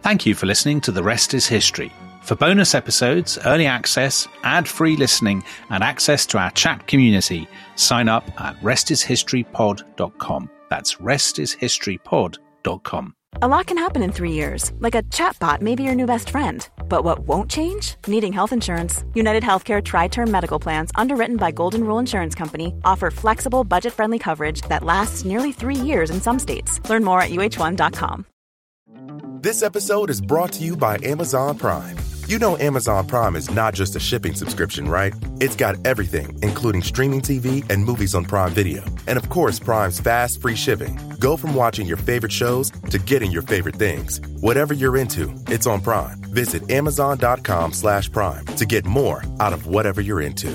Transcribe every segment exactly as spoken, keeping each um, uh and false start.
Thank you for listening to The Rest is History. For bonus episodes, early access, ad-free listening, and access to our chat community, sign up at rest is history pod dot com. That's rest is history pod dot com. A lot can happen in three years, like a chatbot may be your new best friend. But what won't change? Needing health insurance. United Healthcare Tri-Term Medical Plans, underwritten by Golden Rule Insurance Company, offer flexible, budget-friendly coverage that lasts nearly three years in some states. Learn more at U H one dot com. This episode is brought to you by Amazon Prime. You know Amazon Prime is not just a shipping subscription, right? It's got everything, including streaming T V and movies on Prime Video. And of course, Prime's fast, free shipping. Go from watching your favorite shows to getting your favorite things. Whatever you're into, it's on Prime. Visit amazon.com slash prime to get more out of whatever you're into.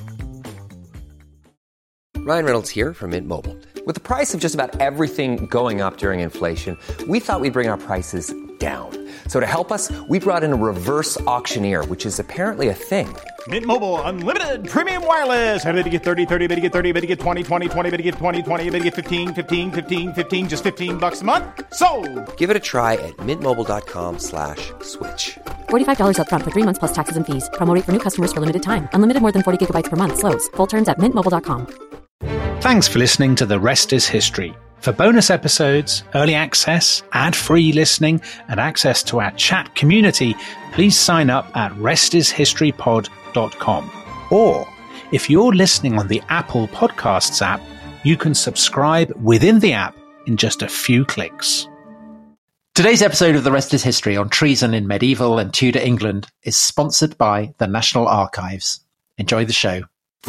Ryan Reynolds here from Mint Mobile. With the price of just about everything going up during inflation, we thought we'd bring our prices down. So to help us, we brought in a reverse auctioneer, which is apparently a thing. Mint Mobile Unlimited Premium Wireless. How to get thirty, thirty, how to get thirty, how to get twenty, twenty, twenty, how to get twenty, twenty, how to get fifteen, fifteen, fifteen, fifteen, just fifteen bucks a month? Sold! Give it a try at mintmobile.com slash switch. forty-five dollars up front for three months plus taxes and fees. Promo rate for new customers for limited time. Unlimited more than forty gigabytes per month. Slows full terms at mint mobile dot com. Thanks for listening to The Rest is History. For bonus episodes, early access, ad-free listening, and access to our chat community, please sign up at rest is history pod dot com. Or, if you're listening on the Apple Podcasts app, you can subscribe within the app in just a few clicks. Today's episode of The Rest is History on treason in medieval and Tudor England is sponsored by the National Archives. Enjoy the show.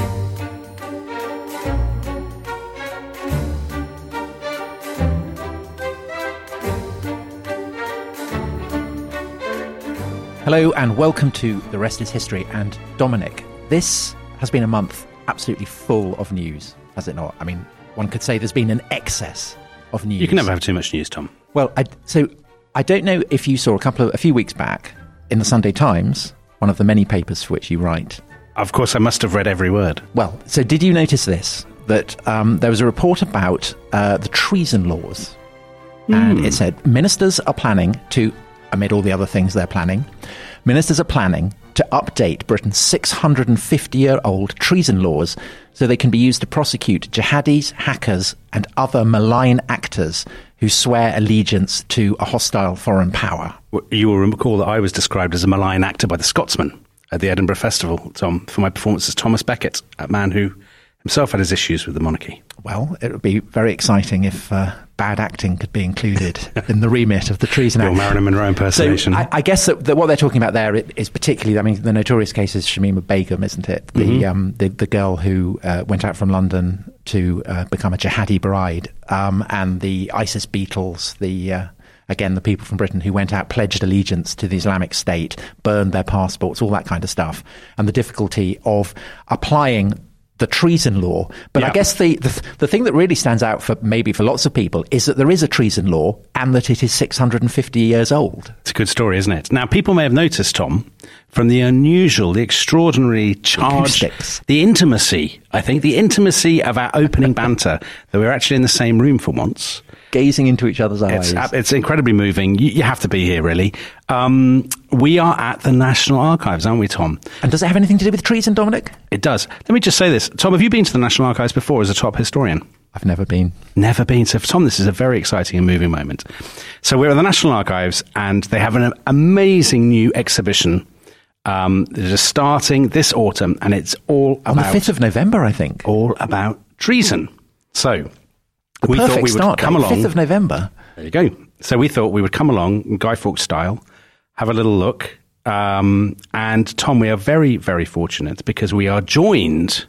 Hello and welcome to The Rest is History. And Dominic, this has been a month absolutely full of news, has it not? I mean, one could say there's been an excess of news. You can never have too much news, Tom. Well, I, so I don't know if you saw a couple of a few weeks back in the Sunday Times, one of the many papers for which you write. Of course, I must have read every word. Well, so did you notice this? That um, there was a report about uh, the treason laws, mm. and it said ministers are planning to, amid all the other things they're planning, ministers are planning to update Britain's six hundred fifty year old treason laws so they can be used to prosecute jihadis, hackers, and other malign actors who swear allegiance to a hostile foreign power. You will recall that I was described as a malign actor by the Scotsman at the Edinburgh Festival, Tom, for my performance as Thomas Becket, a man who himself had his issues with the monarchy. Well, it would be very exciting if uh, bad acting could be included in the remit of the Treason Act. Your Marilyn Monroe impersonation. So I, I guess that, that what they're talking about there is particularly, I mean, the notorious case is Shamima Begum, isn't it? The mm-hmm. um, the, the girl who uh, went out from London to uh, become a jihadi bride, um, and the ISIS Beatles, the... Uh, Again, the people from Britain who went out, pledged allegiance to the Islamic State, burned their passports, all that kind of stuff, and the difficulty of applying the treason law. But yeah. I guess the, the the thing that really stands out for maybe for lots of people is that there is a treason law and that it is six hundred fifty years old. It's a good story, isn't it? Now, people may have noticed, Tom, from the unusual, the extraordinary charge, acoustics. the intimacy, I think, the intimacy of our opening banter, that we're actually in the same room for once. Gazing into each other's eyes. It's, it's incredibly moving. You, you have to be here, really. Um, we are at the National Archives, aren't we, Tom? And does it have anything to do with treason, Dominic? It does. Let me just say this. Tom, have you been to the National Archives before as a top historian? I've never been. Never been. So, Tom, this is a very exciting and moving moment. So we're at the National Archives, and they have an amazing new exhibition um, that is starting this autumn, and it's all On about... the fifth of November, I think. All about treason. So... The we perfect thought we would start come date, along. fifth of November. There you go. So we thought we would come along, Guy Fawkes style, have a little look. Um, and Tom, we are very, very fortunate because we are joined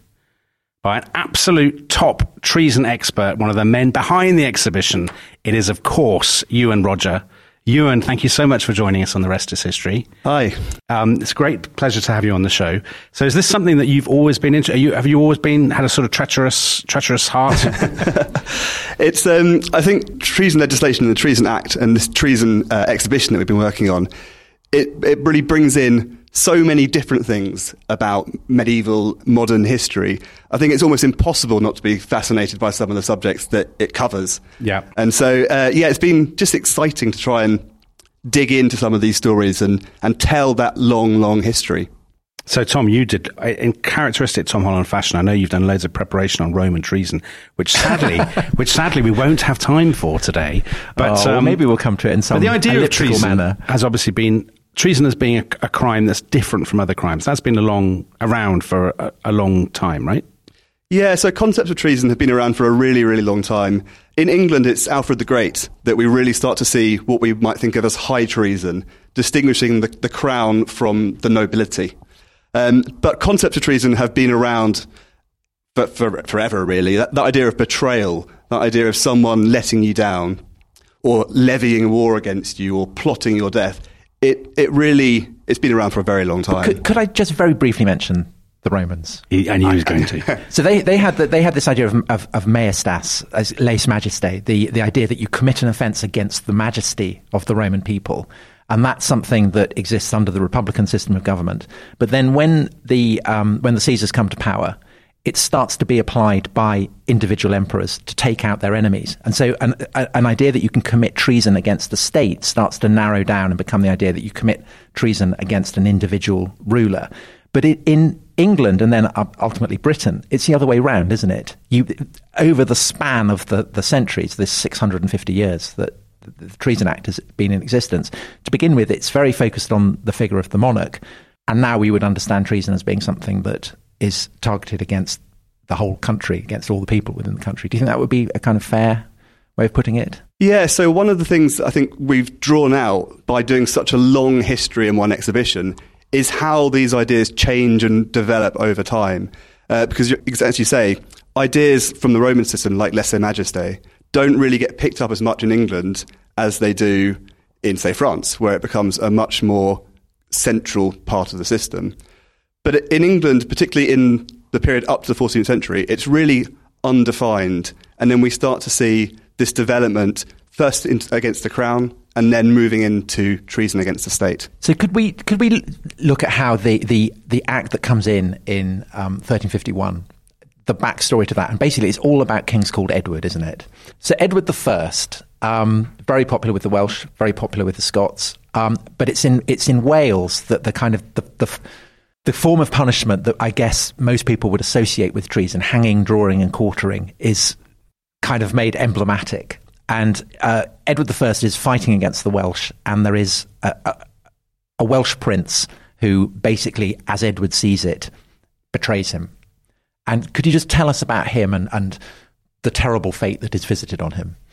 by an absolute top treason expert, one of the men behind the exhibition. It is, of course, Ewan Rodger. Ewan, thank you so much for joining us on The Rest is History. Hi. Um, it's a great pleasure to have you on the show. So is this something that you've always been into? Are you, have you always been, had a sort of treacherous, treacherous heart? It's, um, I think, treason legislation and the Treason Act and this treason uh, exhibition that we've been working on, it, it really brings in so many different things about medieval, modern history. I think it's almost impossible not to be fascinated by some of the subjects that it covers. Yeah. And so, uh, yeah, it's been just exciting to try and dig into some of these stories and, and tell that long, long history. So, Tom, you did, in characteristic Tom Holland fashion, I know you've done loads of preparation on Roman treason, which sadly, which sadly we won't have time for today. But oh, um, maybe we'll come to it in some but the idea of treason manner. has obviously been treason as being a, a crime that's different from other crimes. That's been along around for a, a long time, right? Yeah, so concepts of treason have been around for a really, really long time. In England, it's Alfred the Great that we really start to see what we might think of as high treason, distinguishing the, the crown from the nobility. Um, but concepts of treason have been around for, for, forever, really. That, that idea of betrayal, that idea of someone letting you down or levying war against you or plotting your death, it, it really, it's been around for a very long time. Could, could I just very briefly mention the Romans? He, I knew he was going to. So they, they, had the, they had this idea of, of, of majestas, as lese majeste, the, the idea that you commit an offence against the majesty of the Roman people. And that's something that exists under the republican system of government. But then when the um, when the Caesars come to power, it starts to be applied by individual emperors to take out their enemies. And so an, a, an idea that you can commit treason against the state starts to narrow down and become the idea that you commit treason against an individual ruler. But it, in England and then ultimately Britain, it's the other way round, isn't it? You, over the span of the, the centuries, this six hundred fifty years that the Treason Act has been in existence, to begin with, it's very focused on the figure of the monarch. And now we would understand treason as being something that is targeted against the whole country, against all the people within the country. Do you think that would be a kind of fair way of putting it? Yeah, so one of the things I think we've drawn out by doing such a long history in one exhibition is how these ideas change and develop over time. Uh, because, as you say, ideas from the Roman system, like lese majeste, don't really get picked up as much in England as they do in, say, France, where it becomes a much more central part of the system. But in England, particularly in the period up to the fourteenth century, it's really undefined. And then we start to see this development first in, against the crown and then moving into treason against the state. So could we could we look at how the, the, the act that comes in in um, thirteen fifty-one, the backstory to that, and basically it's all about kings called Edward, isn't it? So Edward the First, um, very popular with the Welsh, very popular with the Scots, um, but it's in it's in Wales that the kind of the, the the form of punishment that I guess most people would associate with treason, hanging, drawing, and quartering, is kind of made emblematic. And uh, Edward the First is fighting against the Welsh, and there is a, a, a Welsh prince who basically, as Edward sees it, betrays him. And could you just tell us about him and, and the terrible fate that is visited on him?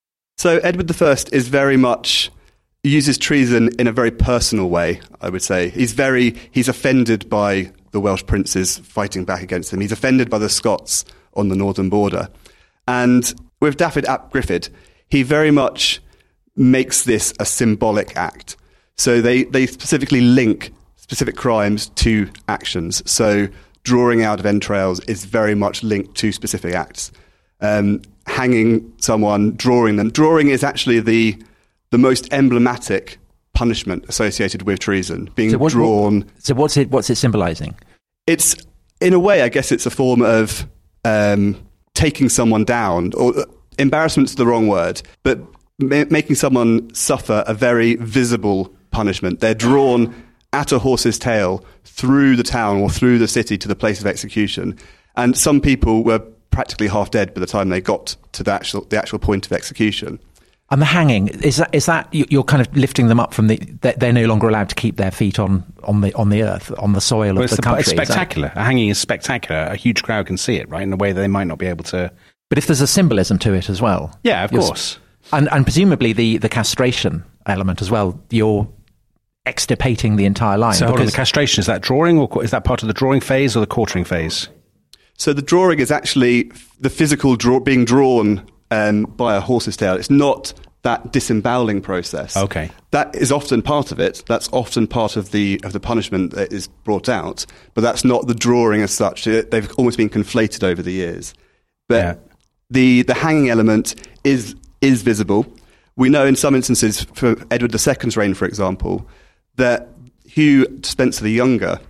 So Edward the First is very much, uses treason in a very personal way, I would say. He's very, he's offended by the Welsh princes fighting back against him. He's offended by the Scots on the northern border. And with Dafydd ap Griffith, he very much makes this a symbolic act. So they, they specifically link specific crimes to actions. So drawing out of entrails is very much linked to specific acts. Um, hanging someone, drawing them. Drawing is actually the the most emblematic punishment associated with treason, being so what, drawn. What, so what's it? What's it symbolising? It's, in a way, I guess it's a form of um, taking someone down, or uh, embarrassment's the wrong word, but ma- making someone suffer a very visible punishment. They're drawn at a horse's tail through the town or through the city to the place of execution. And some people were practically half dead by the time they got to the actual, the actual point of execution. And the hanging, is that is that you're kind of lifting them up from the, they're no longer allowed to keep their feet on, on the on the earth, on the soil well, of the, the country? It's spectacular. A hanging is spectacular. A huge crowd can see it, right, in a way that they might not be able to. But if there's a symbolism to it as well. Yeah, of course. And, and presumably the, the castration element as well, you're extirpating the entire line. So hold on, the castration, is that drawing, or is that part of the drawing phase or the quartering phase? So the drawing is actually the physical draw, being drawn um, by a horse's tail. It's not that disemboweling process. Okay. That is often part of it. That's often part of the of the punishment that is brought out. But that's not the drawing as such. They've almost been conflated over the years. But yeah. the, the hanging element is is visible. We know in some instances, for Edward the Second's reign, for example, that Hugh Spencer the Younger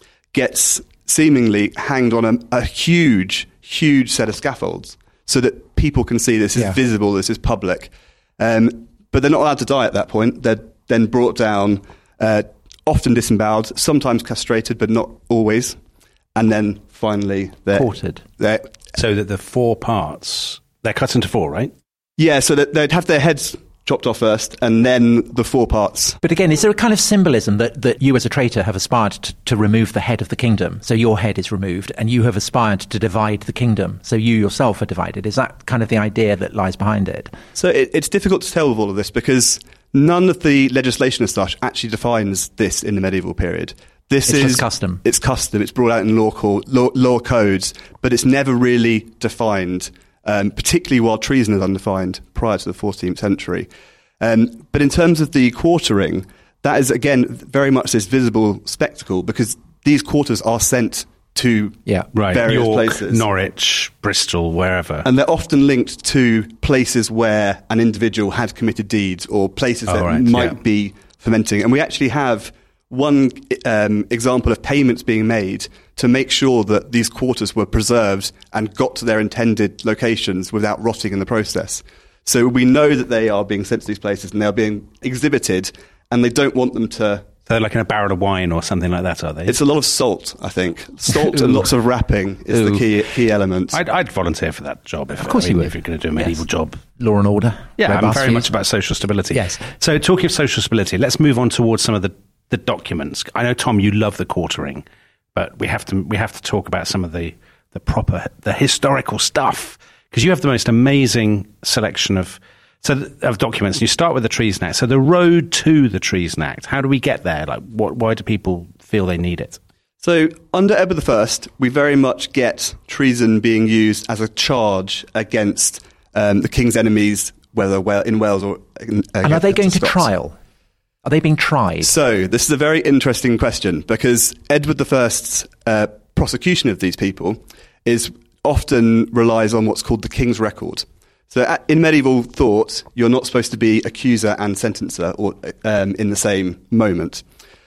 gets seemingly hanged on a, a huge, huge set of scaffolds so that people can see this is yeah. visible, this is public. Um, but they're not allowed to die at that point. They're then brought down, uh, often disemboweled, sometimes castrated, but not always. And then finally they're quartered. They're, so that the four parts, they're cut into four, right? Yeah, so that they'd have their heads chopped off first, and then the four parts. But again, is there a kind of symbolism that, that you as a traitor have aspired to, to remove the head of the kingdom? So your head is removed, and you have aspired to divide the kingdom. So you yourself are divided. Is that kind of the idea that lies behind it? So it, it's difficult to tell with all of this because none of the legislation as such actually defines this in the medieval period. This it's is just custom. It's custom. It's brought out in law, call, law, law codes, but it's never really defined. Um, particularly while treason is undefined prior to the fourteenth century. Um, but in terms of the quartering, that is, again, very much this visible spectacle because these quarters are sent to yeah. right. various York, places. Norwich, Bristol, wherever. And they're often linked to places where an individual had committed deeds or places oh, that right. might yeah. be fermenting. And we actually have one um, example of payments being made to make sure that these quarters were preserved and got to their intended locations without rotting in the process. So we know that they are being sent to these places and they are being exhibited, and they don't want them to... They're like in a barrel of wine or something like that, are they? It's a lot of salt, I think. Salt and lots of wrapping is Ooh. the key key element. I'd, I'd volunteer for that job. If, of course I mean, you would. If you're going to do a medieval yes. job. Law and order. Yeah, I'm robust very views. much about social stability. Yes. So talking of social stability, let's move on towards some of the, the documents. I know, Tom, you love the quartering, but we have to we have to talk about some of the, the proper, the historical stuff, because you have the most amazing selection of... So of documents, and you start with the Treason Act. So the road to the Treason Act, how do we get there? Like, what, why do people feel they need it? So under Edward the First, we very much get treason being used as a charge against um, the king's enemies, whether in Wales or... In, and are they going to Scots. trial? Are they being tried? So this is a very interesting question, because Edward the First's uh, prosecution of these people is often relies on what's called the King's Record. So at, in medieval thought, you're not supposed to be accuser and sentencer or, um, in the same moment.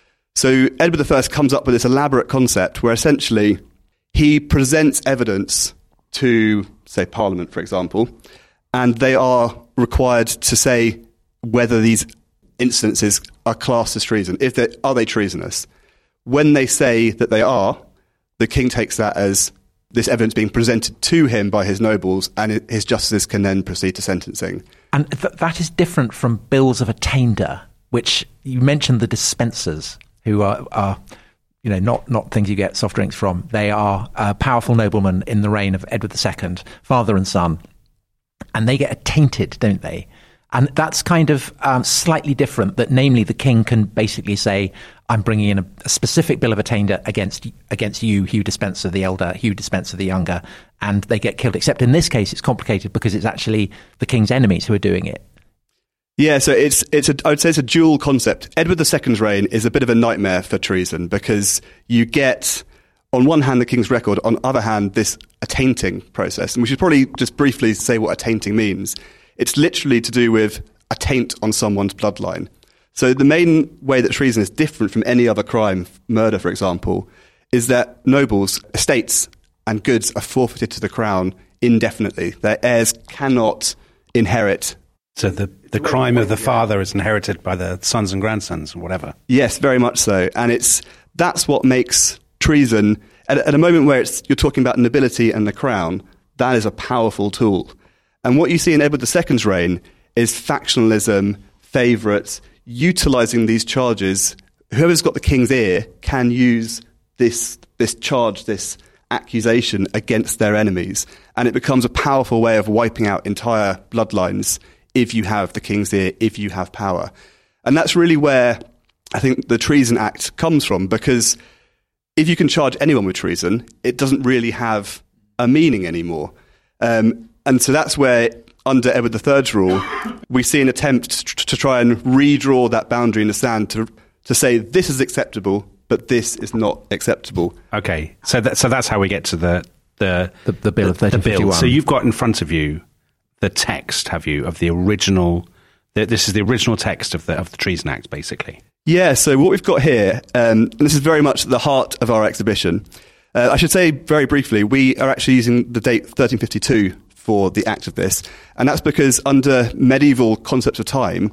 So Edward the First comes up with this elaborate concept where essentially he presents evidence to, say, Parliament, for example, and they are required to say whether these instances are classed as treason. If they are they treasonous? When they say that they are, the king takes that as this evidence being presented to him by his nobles, and his justices can then proceed to sentencing. And th- that is different from bills of attainder, which you mentioned the dispensers, who are, are you know, not, not things you get soft drinks from. They are uh, powerful noblemen in the reign of Edward the Second, father and son, and they get attainted, don't they? And that's kind of um, slightly different, that namely the king can basically say, I'm bringing in a, a specific bill of attainder against against you, Hugh Despenser the elder, Hugh Despenser the younger, and they get killed. Except in this case, it's complicated because it's actually the king's enemies who are doing it. Yeah, so it's it's a, I would say it's a dual concept. Edward the Second's reign is a bit of a nightmare for treason because you get, on one hand, the King's Record, on the other hand, this attainting process. And we should probably just briefly say what attainting means. It's literally to do with a taint on someone's bloodline. So the main way that treason is different from any other crime, murder, for example, is that nobles, estates, and goods are forfeited to the crown indefinitely. Their heirs cannot inherit. So the, the crime of the father is inherited by the sons and grandsons or whatever. Yes, very much so. And it's that's what makes treason, at, at a moment where it's, you're talking about nobility and the crown, that is a powerful tool. And what you see in Edward the Second's reign is factionalism, favourites, utilising these charges. Whoever's got the king's ear can use this this charge, this accusation against their enemies. And it becomes a powerful way of wiping out entire bloodlines if you have the king's ear, if you have power. And that's really where I think the Treason Act comes from, because if you can charge anyone with treason, it doesn't really have a meaning anymore. Um, and so that's where, under Edward the Third's rule, we see an attempt to, to try and redraw that boundary in the sand to to say this is acceptable, but this is not acceptable. Okay, so that, so that's how we get to the the The, the bill of the thirteen fifty-one. bill. So you've got in front of you the text, have you, of the original? The, this is the original text of the of the Treason Act, basically. Yeah, so what we've got here, um, and this is very much the heart of our exhibition. Uh, I should say very briefly, we are actually using the date thirteen fifty-two for the act of this, and that's because under medieval concepts of time,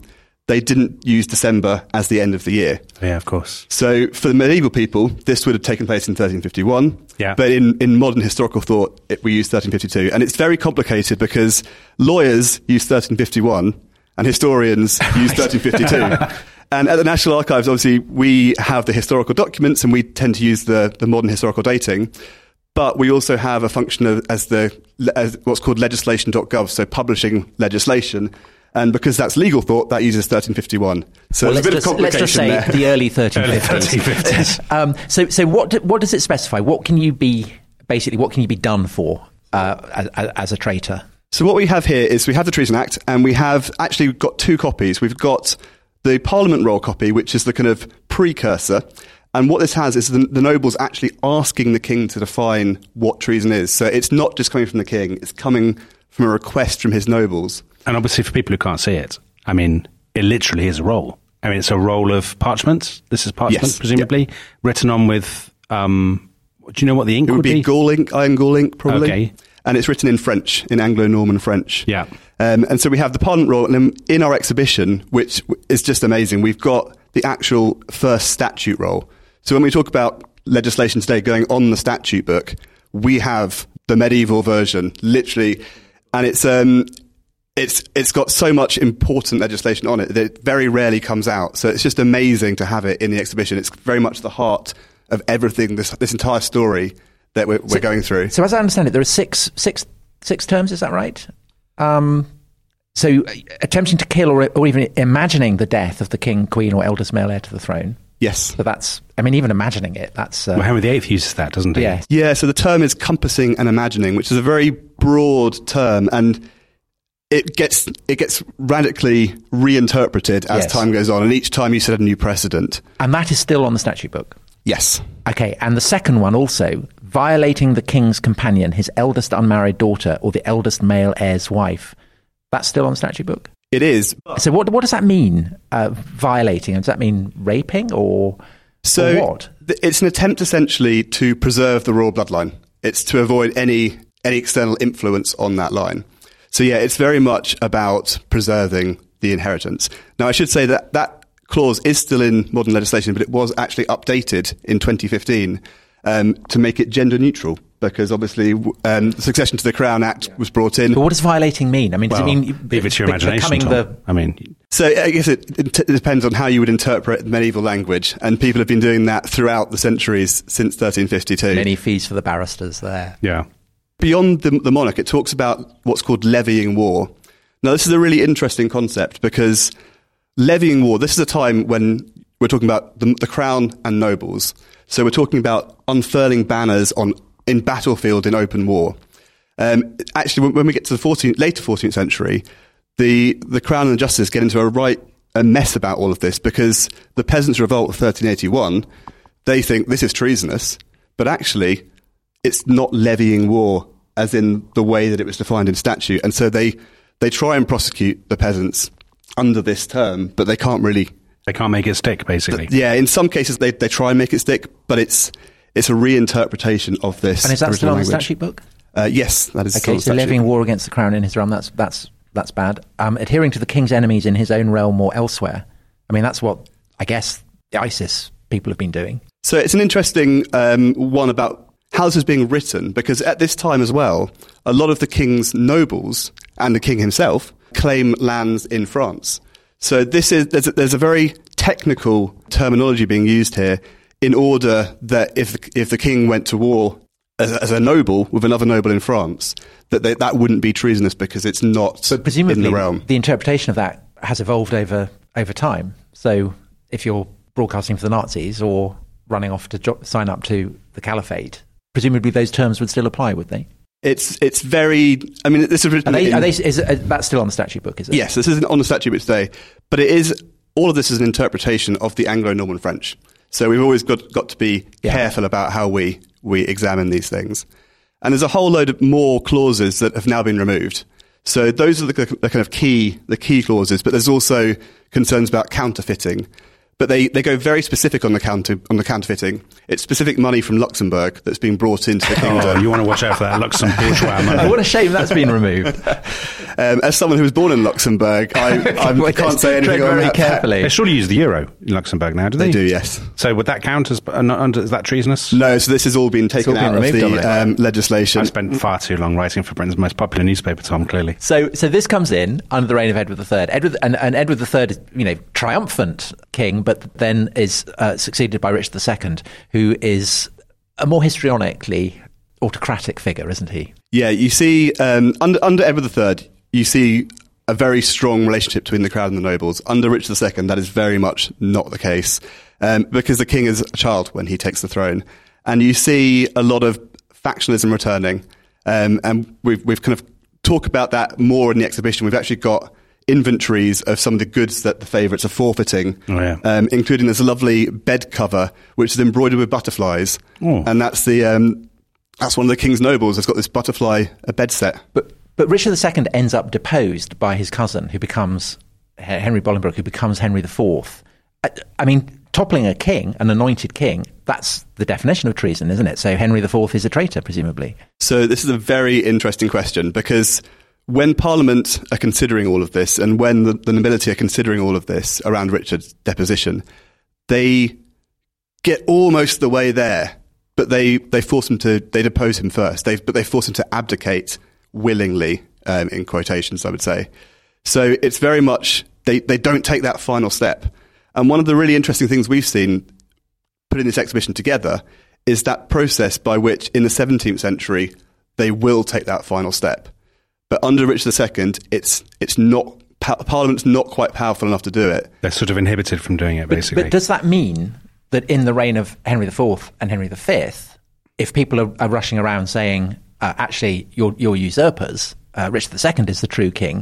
they didn't use December as the end of the year. Yeah, of course. So for the medieval people, this would have taken place in thirteen fifty-one. Yeah. But in, in modern historical thought, it, we use thirteen fifty-two. And it's very complicated because lawyers use thirteen fifty-one and historians use thirteen fifty-two. And at the National Archives, obviously, we have the historical documents and we tend to use the, the modern historical dating. But we also have a function of, as the as what's called legislation dot gov, so publishing legislation. And because that's legal thought, that uses thirteen fifty-one. So well, there's a bit just, of complication let's just say there. the early thirteen fifties. um, so, so what do, what does it specify? What can you be basically? What can you be done for uh, as, as a traitor? So what we have here is we have the Treason Act, and we have actually got two copies. We've got the Parliament Roll copy, which is the kind of precursor. And what this has is the, the nobles actually asking the king to define what treason is. So it's not just coming from the king; it's coming from a request from his nobles. And obviously, for people who can't see it, I mean, it literally is a roll. I mean, it's a roll of parchment. This is parchment, Yes. presumably, Yep. written on with, um, do you know what the ink It would be be? gall ink, iron gall ink, probably. Okay. And it's written in French, in Anglo-Norman French. Yeah. Um, and so we have the Parliament Roll, and then in our exhibition, which is just amazing, we've got the actual first statute roll. So when we talk about legislation today going on the statute book, we have the medieval version, literally, and it's um, it's it's got so much important legislation on it that it very rarely comes out. So it's just amazing to have it in the exhibition. It's very much the heart of everything, this this entire story that we're, we're So- going through. So, as I understand it, there are six six six terms. Is that right? Um, so, uh, attempting to kill or, or even imagining the death of the king, queen, or eldest male heir to the throne. Yes. So that's, I mean, even imagining it, that's... Uh, Well, Henry the Eighth uses that, doesn't he? yeah. Yeah, so the term is compassing and imagining, which is a very broad term, and it gets it gets radically reinterpreted as Yes. time goes on, and each time you set a new precedent. And that is still on the statute book. Yes. Okay, and the second one also, violating the king's companion, his eldest unmarried daughter, or the eldest male heir's wife. That's still on the statute book? It is. So what what does that mean, uh, violating? Does that mean raping or, So or what? th- it's an attempt essentially to preserve the royal bloodline. It's to avoid any any external influence on that line. So yeah, it's very much about preserving the inheritance. Now I should say that that clause is still in modern legislation, but it was actually updated in twenty fifteen um, to make it gender neutral, because obviously w- um, the Succession to the Crown Act was brought in. But what does violating mean? I mean, does Well, it mean... leave it to your be- imagination, becoming Tom. the, I mean, So I guess it, it, t- it depends on how you would interpret medieval language, and people have been doing that throughout the centuries since thirteen fifty-two. many fees for the barristers there. yeah. Beyond the, the monarch, it talks about what's called levying war. Now, this is a really interesting concept, because levying war, this is a time when we're talking about the, the crown and nobles. So we're talking about unfurling banners on in battlefield in open war. Um, actually, when, when we get to the fourteenth, later fourteenth century, the, the crown and the justice get into a right a mess about all of this, because the Peasants' Revolt of thirteen eighty-one, they think this is treasonous, but actually it's not levying war as in the way that it was defined in statute. And so they, they try and prosecute the peasants under this term, but they can't really... They can't make it stick, basically. Yeah, in some cases they, they try and make it stick, but it's it's a reinterpretation of this. And is that still original on the language. statute book? Uh, yes, that is still Okay, on the so statute. levying war against the crown in his realm, that's that's that's bad. Um, adhering to the king's enemies in his own realm or elsewhere. I mean, that's what, I guess, the ISIS people have been doing. So it's an interesting um, one about how this is being written, because at this time as well, a lot of the king's nobles and the king himself claim lands in France. So this is there's a, there's a very technical terminology being used here in order that if the, if the king went to war as, as a noble with another noble in France, that they, that wouldn't be treasonous because it's not But presumably, in the realm. the interpretation of that has evolved over over time. So if you're broadcasting for the Nazis or running off to jo- sign up to the caliphate, presumably those terms would still apply, would they? It's it's very. I mean, this is written. Are they? in- Are they is it, that's still on the statute book? Is it? Yes, this isn't on the statute book today, but it is. All of this is an interpretation of the Anglo-Norman French. So we've always got got to be Yeah. careful about how we we examine these things. And there's a whole load of more clauses that have now been removed. So those are the, the kind of key the key clauses. But there's also concerns about counterfeiting, But they, they go very specific on the counter on the counterfeiting. It's specific money from Luxembourg that's been brought into the kingdom. Oh, you want to watch out for that Luxembourg money. Oh, what a shame that's been removed. um, as someone who was born in Luxembourg, I, I can't say anything very on carefully. They surely use the euro in Luxembourg now, do they? They do, yes. So would that count as uh, not under, is that treasonous? No, so this has all been taken all out been of removed, the um, legislation. I spent far too long writing for Britain's most popular newspaper, Tom, clearly. So, so this comes in under the reign of Edward the Third. Edward and, and Edward the Third is, you know, triumphant king, but then is uh, succeeded by Richard the Second, who is a more histrionically autocratic figure, isn't he? Yeah, you see, um, under, under Edward the Third, you see a very strong relationship between the crown and the nobles. Under Richard the Second, that is very much not the case, um, because the king is a child when he takes the throne. And you see a lot of factionalism returning. Um, and we've, we've kind of talked about that more in the exhibition. We've actually got inventories of some of the goods that the favourites are forfeiting, oh, yeah. um, including this lovely bed cover, which is embroidered with butterflies. Oh. And that's the um, that's one of the king's nobles has got this butterfly a bed set. But but Richard the Second ends up deposed by his cousin, who becomes Henry Bolingbroke, who becomes Henry the Fourth. I, I mean, toppling a king, an anointed king, that's the definition of treason, isn't it? So Henry the Fourth is a traitor, presumably. So this is a very interesting question, because when Parliament are considering all of this, and when the, the nobility are considering all of this around Richard's deposition, they get almost the way there, but they, they force him to, they depose him first, they, but they force him to abdicate willingly, um, in quotations, I would say. So it's very much, they, they don't take that final step. And one of the really interesting things we've seen putting this exhibition together is that process by which, in the seventeenth century, they will take that final step. But under Richard the Second, it's it's not Parliament's not quite powerful enough to do it. They're sort of inhibited from doing it, basically. But, but does that mean that in the reign of Henry the Fourth and Henry the Fifth, if people are, are rushing around saying, uh, actually, you're, you're usurpers, uh, Richard the Second is the true king,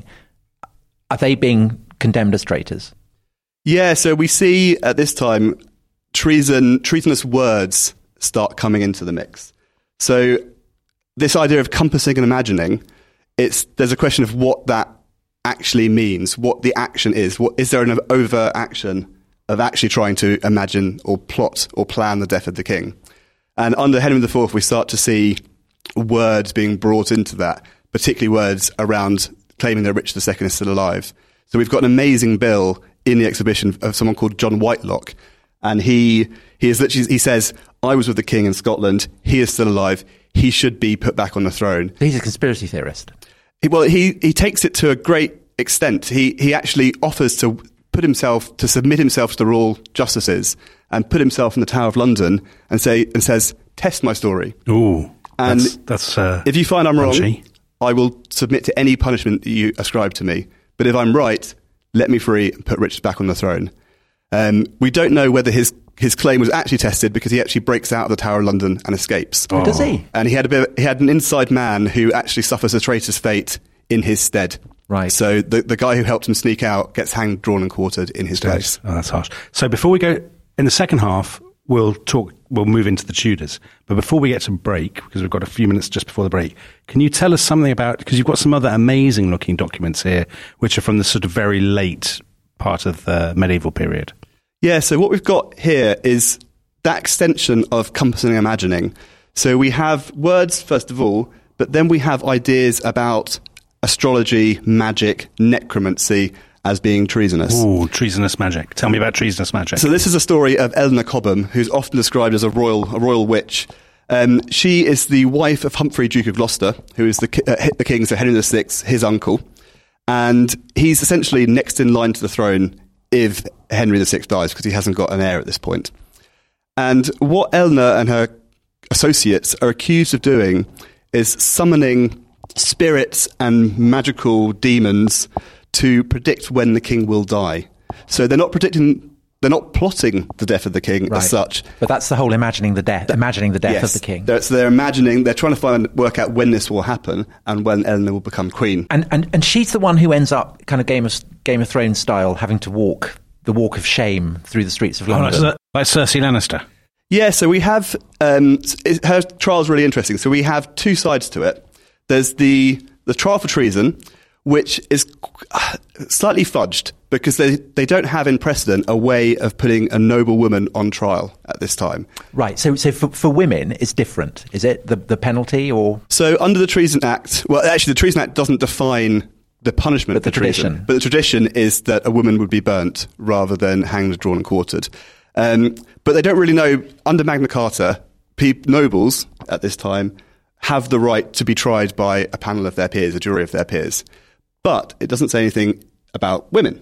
are they being condemned as traitors? Yeah, so we see at this time treason, treasonous words start coming into the mix. So this idea of compassing and imagining, it's there's a question of what that actually means, what the action is. What is there an overt action of actually trying to imagine or plot or plan the death of the king? And under Henry the Fourth, we start to see words being brought into that, particularly words around claiming that Richard the Second is still alive. So we've got an amazing bill in the exhibition of someone called John Whitelock, and he he is literally he says, "I was with the king in Scotland. He is still alive. He should be put back on the throne." He's a conspiracy theorist. He, well, he he takes it to a great extent. He he actually offers to put himself to submit himself to the royal justices and put himself in the Tower of London and say and says, "Test my story." Ooh, and that's, that's uh, if you find I'm punchy. wrong, I will submit to any punishment that you ascribe to me. But if I'm right, let me free and put Richard back on the throne. Um, we don't know whether his his claim was actually tested, because he actually breaks out of the Tower of London and escapes. Oh. Does he? And he had a bit. Of, he had an inside man who actually suffers a traitor's fate in his stead. Right. So the the guy who helped him sneak out gets hanged, drawn, and quartered in his place. Oh, that's harsh. So before we go in the second half, we'll talk. We'll move into the Tudors. But before we get to break, because we've got a few minutes just before the break, can you tell us something about? Because you've got some other amazing looking documents here, which are from the sort of very late part of the medieval period. Yeah. So what we've got here is that extension of compassing and imagining. So we have words first of all, but then we have ideas about astrology, magic, necromancy as being treasonous. Ooh, treasonous magic. Tell me about treasonous magic. So this is a story of Eleanor Cobham, who's often described as a royal a royal witch. Um, she is the wife of Humphrey, Duke of Gloucester, who is the, ki- uh, the king, so Henry the Sixth, his uncle. And he's essentially next in line to the throne if Henry the Sixth dies, because he hasn't got an heir at this point. And what Eleanor and her associates are accused of doing is summoning spirits and magical demons to predict when the king will die. So they're not predicting, they're not plotting the death of the king Right. as such. But that's the whole imagining the death, imagining the death Yes. of the king. They're, so they're imagining, they're trying to find work out when this will happen and when Eleanor will become queen. And, and and she's the one who ends up kind of Game of Game of Thrones style, having to walk the walk of shame through the streets of Oh, London. like, like Cersei Lannister. Yeah, so we have, um, it, her trial's really interesting. So we have two sides to it. There's the, the trial for treason, which is slightly fudged because they, they don't have in precedent a way of putting a noble woman on trial at this time. Right, so so for, for women, it's different, is it, the, the penalty? Or So under the Treason Act, well, actually the Treason Act doesn't define the punishment But the for treason. tradition. But the tradition is that a woman would be burnt rather than hanged, drawn and quartered. Um, but they don't really know, under Magna Carta, pe- nobles at this time have the right to be tried by a panel of their peers, a jury of their peers. But it doesn't say anything about women.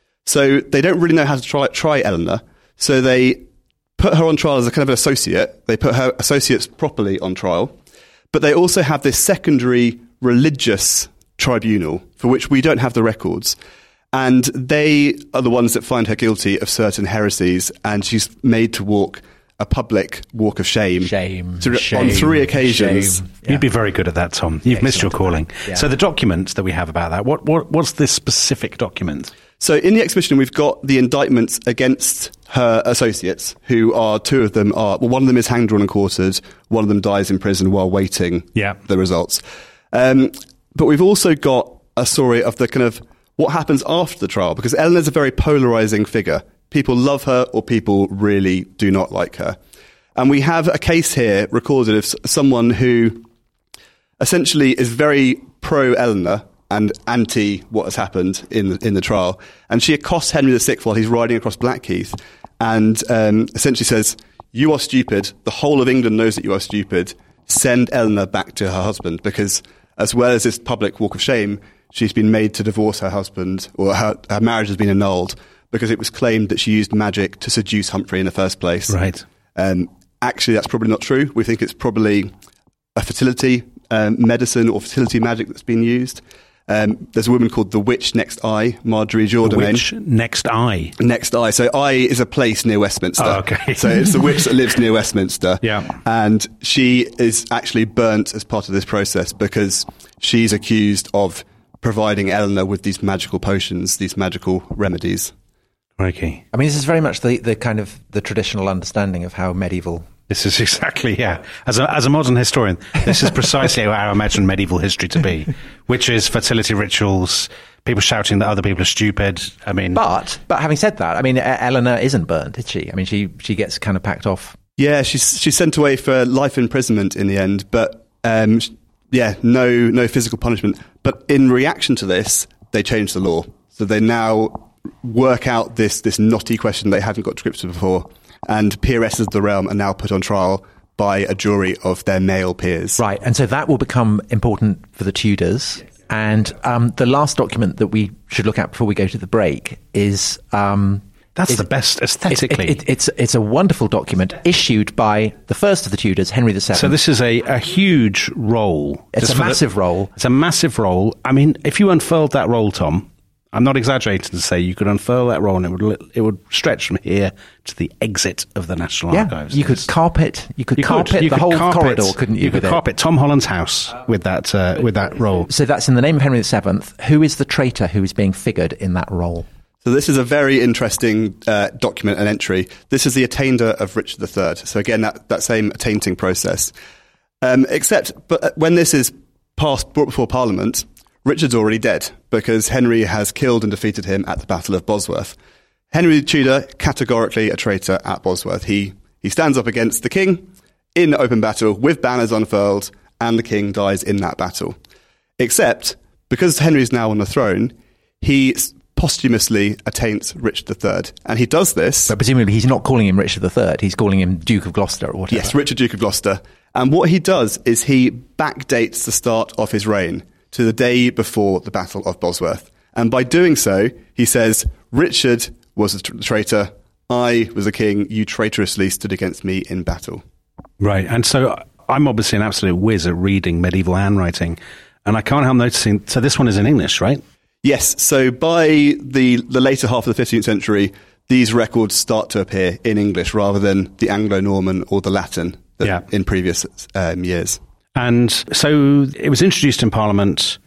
So they don't really know how to try, try Eleanor. So they put her on trial as a kind of an associate. They put her associates properly on trial. But they also have this secondary religious tribunal for which we don't have the records. And they are the ones that find her guilty of certain heresies. And she's made to walk a public walk of shame. Shame, to, shame on three occasions. shame. You'd be very good at that, Tom. You've missed your calling. Yeah. So the documents that we have about that, what, what what's this specific document? So in the exhibition, we've got the indictments against her associates, who are, two of them are, well, one of them is hanged, drawn and quartered. One of them dies in prison while waiting Yeah. the results. Um, but we've also got a story of the kind of what happens after the trial, because Eleanor's a very polarizing figure. People love her or people really do not like her. And we have a case here recorded of s- someone who essentially is very pro-Eleanor and anti what has happened in the, in the trial. And she accosts Henry the Sixth while he's riding across Blackheath and um, essentially says, "You are stupid. The whole of England knows that you are stupid. Send Eleanor back to her husband," because as well as this public walk of shame, she's been made to divorce her husband, or her, her marriage has been annulled because it was claimed that she used magic to seduce Humphrey in the first place. Right. Um, actually, that's probably not true. We think it's probably a fertility um, medicine or fertility magic that's been used. Um, there's a woman called the Witch Next Eye, Marjorie Jourdain. Which next eye? Next Eye. So Eye is a place near Westminster. Oh, okay. So it's the witch that lives near Westminster. Yeah. And she is actually burnt as part of this process because she's accused of providing Eleanor with these magical potions, these magical remedies. Crikey. I mean, this is very much the, the kind of the traditional understanding of how medieval... This is exactly, yeah. As a, as a modern historian, this is precisely how I imagine medieval history to be, which is fertility rituals, people shouting that other people are stupid. I mean... But but having said that, I mean, E- Eleanor isn't burnt, is she? I mean, she, she gets kind of packed off. Yeah, she's she's sent away for life imprisonment in the end, but um, yeah, no no physical punishment. But in reaction to this, they changed the law. So they now work out this, this knotty question they hadn't got to grips with before. And peeresses of the realm are now put on trial by a jury of their male peers. Right, and so that will become important for the Tudors. And um, the last document that we should look at before we go to the break is... Um, That's is, the best it's, aesthetically. it, it, it's, it's a wonderful document issued by the first of the Tudors, Henry the Seventh. So this is a, a huge roll. It's Just a for the- massive roll. It's a massive roll. I mean, if you unfurled that roll, Tom, I'm not exaggerating to say you could unfurl that roll and it would li- it would stretch from here to the exit of the National Yeah, Archives. you could It's- carpet, you could you carpet could, you the could whole carpet- corridor, couldn't you? You could with it? carpet Tom Holland's house with that uh, with that roll. So that's in the name of Henry the Seventh. Who is the traitor who is being figured in that roll? So this is a very interesting uh, document and entry. This is the attainder of Richard the Third. So again, that, that same attainting process. Um, except, but when this is passed, brought before Parliament, Richard's already dead because Henry has killed and defeated him at the Battle of Bosworth. Henry Tudor, categorically a traitor at Bosworth. He, he stands up against the king in open battle with banners unfurled, and the king dies in that battle. Except, because Henry's now on the throne, he posthumously attaints Richard the Third. And he does this... But presumably he's not calling him Richard the Third, he's calling him Duke of Gloucester or whatever. Yes, Richard, Duke of Gloucester. And what he does is he backdates the start of his reign to the day before the Battle of Bosworth. And by doing so, he says, Richard was a tra- traitor, I was a king, you traitorously stood against me in battle. Right. And so I'm obviously an absolute whiz at reading medieval handwriting, and I can't help noticing, so this one is in English, right? Yes, so by the, the later half of the fifteenth century, these records start to appear in English rather than the Anglo-Norman or the Latin that Yeah. in previous um, years. And so it was introduced in Parliament.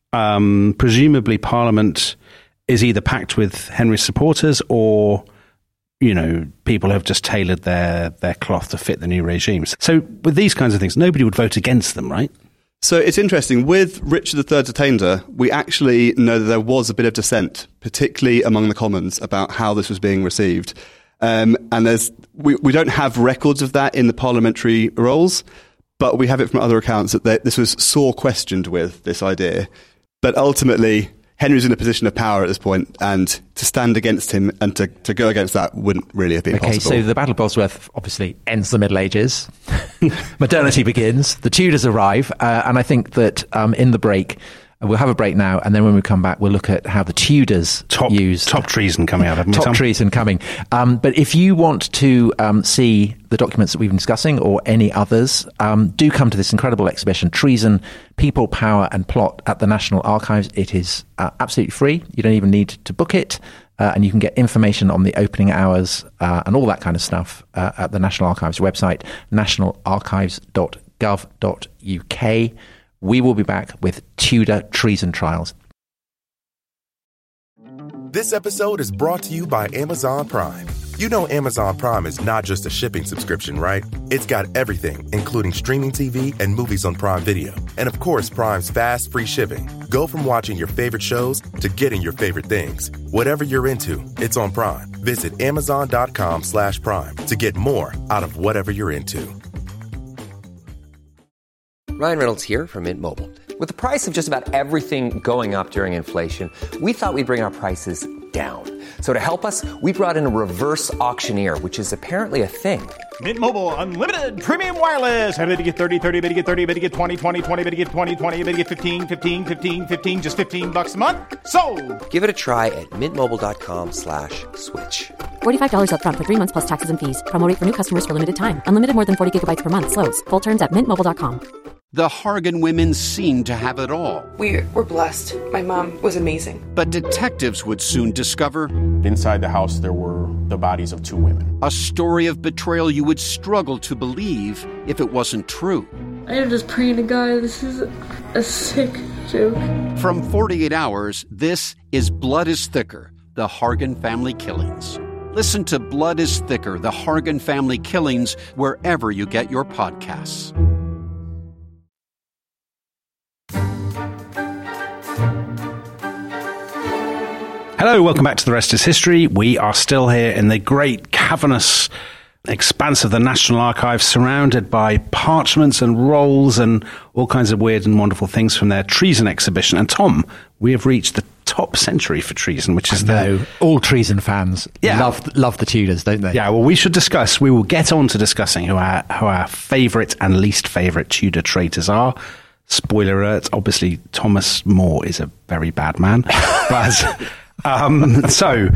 Um, presumably Parliament is either packed with Henry's supporters or, you know, people have just tailored their, their cloth to fit the new regimes. So with these kinds of things, nobody would vote against them, right? So it's interesting. With Richard the Third's attainder, we actually know that there was a bit of dissent, particularly among the Commons, about how this was being received. Um, and there's we, we don't have records of that in the parliamentary rolls, but we have it from other accounts that they, this was sore questioned with, this idea. But ultimately, Henry's in a position of power at this point, and to stand against him and to, to go against that wouldn't really have been okay, possible. Okay, so the Battle of Bosworth obviously ends the Middle Ages. Modernity begins. The Tudors arrive, uh, and I think that um, in the break, we'll have a break now, and then when we come back, we'll look at how the Tudors top, used... Top treason coming out, haven't we, Top Tom? treason coming. Um, but if you want to um, see the documents that we've been discussing, or any others, um, do come to this incredible exhibition, Treason, People, Power and Plot at the National Archives. It is uh, absolutely free. You don't even need to book it. Uh, and you can get information on the opening hours uh, and all that kind of stuff uh, at the National Archives website, national archives dot gov dot U K. We will be back with Tudor treason trials. This episode is brought to you by Amazon Prime. You know Amazon Prime is not just a shipping subscription, right? It's got everything, including streaming T V and movies on Prime Video. And of course, Prime's fast, free shipping. Go from watching your favorite shows to getting your favorite things. Whatever you're into, it's on Prime. Visit amazon.com slash prime to get more out of whatever you're into. Ryan Reynolds here from Mint Mobile. With the price of just about everything going up during inflation, we thought we'd bring our prices down. So to help us, we brought in a reverse auctioneer, which is apparently a thing. Mint Mobile Unlimited Premium Wireless. How to get thirty, thirty, how to get thirty, how to get twenty, twenty, twenty, how to get twenty, twenty, how to get fifteen, fifteen, fifteen, fifteen, just fifteen bucks a month? Sold! Give it a try at mintmobile.com slash switch. forty-five dollars up front for three months plus taxes and fees. Promo rate for new customers for limited time. Unlimited more than forty gigabytes per month. Slows full terms at mint mobile dot com. The Hargan women seemed to have it all. We were blessed. My mom was amazing. But detectives would soon discover... inside the house, there were the bodies of two women. A story of betrayal you would struggle to believe if it wasn't true. I am just praying to God, this is a sick joke. From forty-eight hours, this is Blood is Thicker, the Hargan family killings. Listen to Blood is Thicker, the Hargan family killings, wherever you get your podcasts. Hello, welcome back to The Rest is History. We are still here in the great cavernous expanse of the National Archives, surrounded by parchments and rolls and all kinds of weird and wonderful things from their treason exhibition. And Tom, we have reached the top century for treason, which is the... all treason fans yeah. love, love the Tudors, don't they? Yeah, well, we should discuss, we will get on to discussing who our, who our favourite and least favourite Tudor traitors are. Spoiler alert, obviously Thomas More is a very bad man. But... Um, so,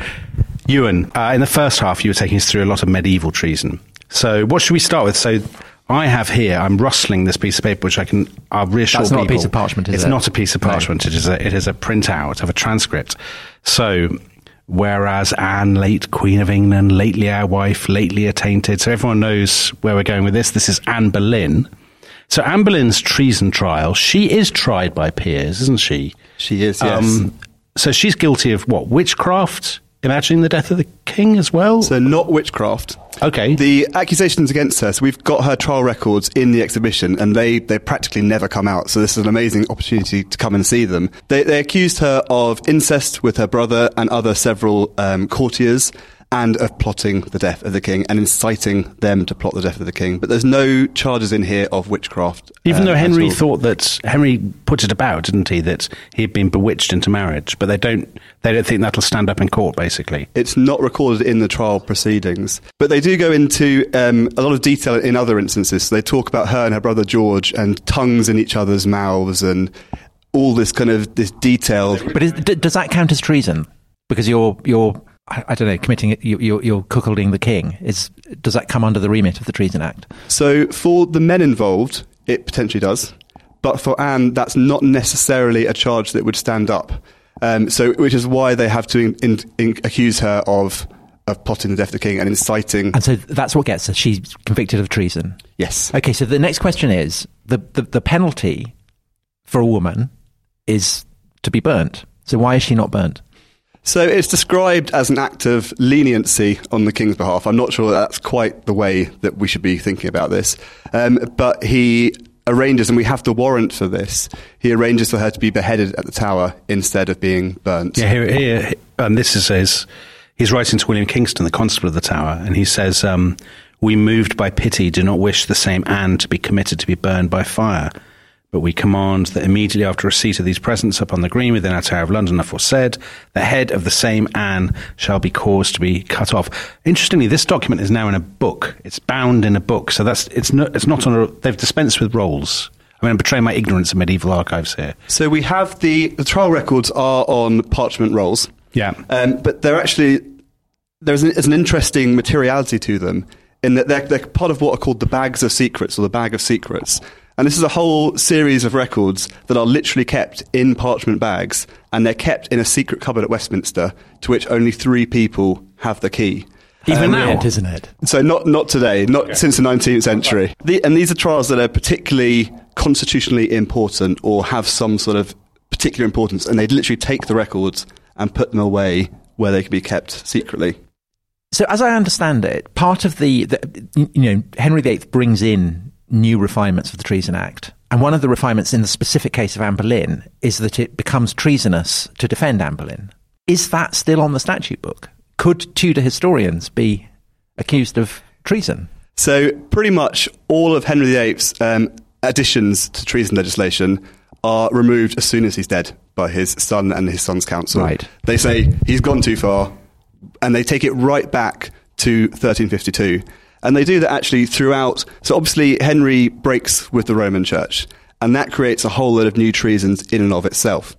Ewan, uh, in the first half, you were taking us through a lot of medieval treason. So, what should we start with? So, I have here, I'm rustling this piece of paper, which I can, I'll reassure That's people. not a piece of parchment, is it's it? It's not a piece of parchment. No. It is a, it is a printout of a transcript. So, whereas Anne, late Queen of England, lately our wife, lately attainted. So, everyone knows where we're going with this. This is Anne Boleyn. So, Anne Boleyn's treason trial, she is tried by peers, isn't she? She is, yes. Um, So she's guilty of what? Witchcraft? Imagining the death of the king as well? So not witchcraft. Okay. The accusations against her, so we've got her trial records in the exhibition, and they, they practically never come out. So this is an amazing opportunity to come and see them. They, they accused her of incest with her brother and other several um, courtiers, and of plotting the death of the king and inciting them to plot the death of the king. But there's no charges in here of witchcraft. Even um, though Henry at all. thought that, Henry put it about, didn't he, that he'd been bewitched into marriage, but they don't they don't think that'll stand up in court, basically. It's not recorded in the trial proceedings. But they do go into um, a lot of detail in other instances. So they talk about her and her brother George and tongues in each other's mouths and all this kind of this detail. But is, d- does that count as treason? Because you're you're I don't know, committing it, you're, you're cuckolding the king. Is does that come under the remit of the Treason Act? So for the men involved, it potentially does. But for Anne, that's not necessarily a charge that would stand up. Um, so, which is why they have to in, in, in accuse her of of plotting the death of the king and inciting. And so that's what gets her. She's convicted of treason. Yes. Okay. So the next question is the the, the penalty for a woman is to be burnt. So why is she not burnt? So it's described as an act of leniency on the king's behalf. I'm not sure that that's quite the way that we should be thinking about this. Um, but he arranges, and we have the warrant for this, he arranges for her to be beheaded at the Tower instead of being burnt. Yeah, here, here and this is his, he's writing to William Kingston, the Constable of the Tower, and he says, um, "We, moved by pity, do not wish the same Anne to be committed to be burned by fire. But we command that immediately after receipt of these presents upon the green within our Tower of London aforesaid, the head of the same Anne shall be caused to be cut off." Interestingly, this document is now in a book. It's bound in a book, so that's it's not it's not on a. They've dispensed with rolls. I mean, I'm betraying my ignorance of medieval archives here. So we have the the trial records are on parchment rolls. Yeah, um, but they're actually there's an, there's an interesting materiality to them in that they're, they're part of what are called the bags of secrets or the bag of secrets. And this is a whole series of records that are literally kept in parchment bags, and they're kept in a secret cupboard at Westminster, to which only three people have the key. Even um, now, isn't it? So not not today, not okay. since the nineteenth century. The, and these are trials that are particularly constitutionally important or have some sort of particular importance, and they literally take the records and put them away where they can be kept secretly. So as I understand it, part of the, the you know, Henry the Eighth brings in new refinements of the Treason Act. And one of the refinements in the specific case of Anne Boleyn is that it becomes treasonous to defend Anne Boleyn. Is that still on the statute book? Could Tudor historians be accused of treason? So pretty much all of Henry the Eighth's um, additions to treason legislation are removed as soon as he's dead by his son and his son's council. Right. They say he's gone too far, and they take it right back to thirteen fifty-two. And they do that actually throughout. So obviously Henry breaks with the Roman Church, and that creates a whole lot of new treasons in and of itself.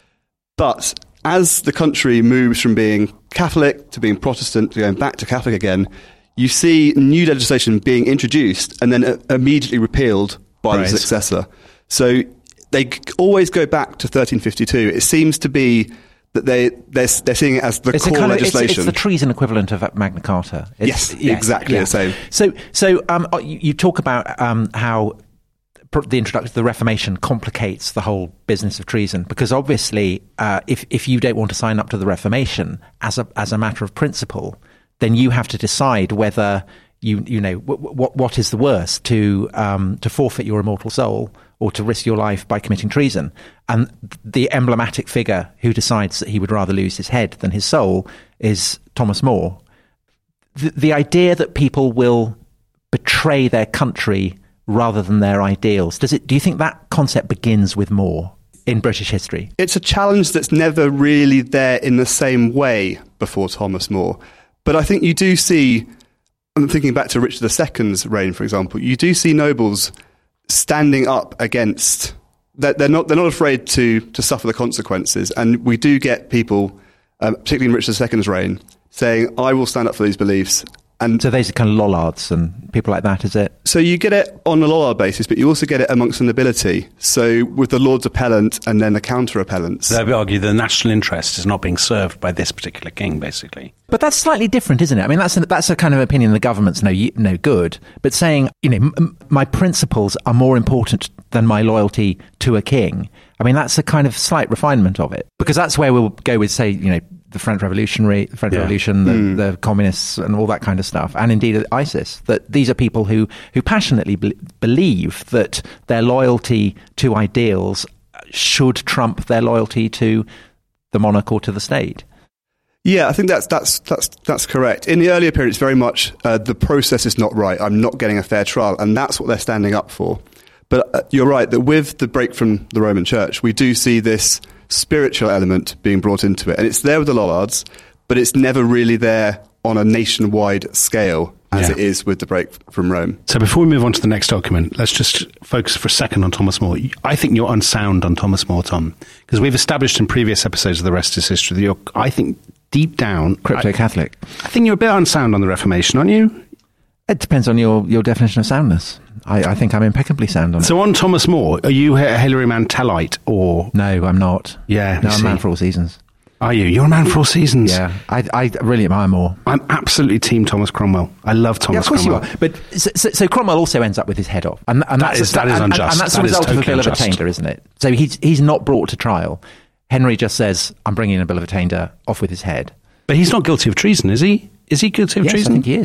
But as the country moves from being Catholic to being Protestant to going back to Catholic again, you see new legislation being introduced and then immediately repealed by right. the successor. So they always go back to thirteen fifty-two. It seems to be that they, they're, they're seeing it as the it's core kind of, legislation. It's, it's the treason equivalent of Magna Carta. It's, yes, yes, exactly yeah. the same. So, so um, you, you talk about um, how the introduction to the Reformation complicates the whole business of treason, because obviously uh, if, if you don't want to sign up to the Reformation as a, as a matter of principle, then you have to decide whether you, you know, w- w- what is the worst, to, um, to forfeit your immortal soul or to risk your life by committing treason. And the emblematic figure who decides that he would rather lose his head than his soul is Thomas More. The, the idea that people will betray their country rather than their ideals, does it? Do you think that concept begins with More in British history? It's a challenge that's never really there in the same way before Thomas More. But I think you do see, I'm thinking back to Richard the Second's reign, for example, you do see nobles standing up against, they're, they're not they're not afraid to to suffer the consequences, and we do get people, um, particularly in Richard the Second's reign, saying, "I will stand up for these beliefs." And so those are kind of Lollards and people like that, is it? So you get it on a Lollard basis, but you also get it amongst the nobility. So with the Lords Appellant and then the Counter Appellants. So they would argue the national interest is not being served by this particular king, basically. But that's slightly different, isn't it? I mean, that's a, that's a kind of opinion the government's no no good. But saying, you know, m- my principles are more important than my loyalty to a king. I mean, that's a kind of slight refinement of it, because that's where we'll go with, say, you know, the French Revolutionary, the French yeah. Revolution, the, mm. the communists, and all that kind of stuff, and indeed ISIS. That these are people who who passionately be- believe that their loyalty to ideals should trump their loyalty to the monarch or to the state. Yeah, I think that's that's that's that's correct. In the earlier period, it's very much uh, the process is not right. I'm not getting a fair trial, and that's what they're standing up for. But uh, you're right that with the break from the Roman Church, we do see this spiritual element being brought into it, and it's there with the Lollards, but it's never really there on a nationwide scale as yeah. it is with the break from Rome. So before we move on to the next document, let's just focus for a second on Thomas More. I think you're unsound on Thomas More, Tom, because we've established in previous episodes of The Rest is History that you're, I think, deep down... Crypto-Catholic. I, I think you're a bit unsound on the Reformation, aren't you? It depends on your, your definition of soundness. I, I think I'm impeccably sound on it. So on Thomas More, are you a Hilary Mantellite or... No, I'm not. Yeah. No, I'm a man for all seasons. Are you? You're a man for all seasons? Yeah. I, I really admire More. I'm absolutely team Thomas Cromwell. I love Thomas yeah, of course Cromwell. You are. But so, so, so Cromwell also ends up with his head off. And, and that that's is, a, that is and, unjust. And that's that the result totally of a bill unjust. of attainder, isn't it? So he's, he's not brought to trial. Henry just says, I'm bringing in a bill of attainder, off with his head. But he's not guilty of treason, is he? Is he guilty of yes, treason? I think he is.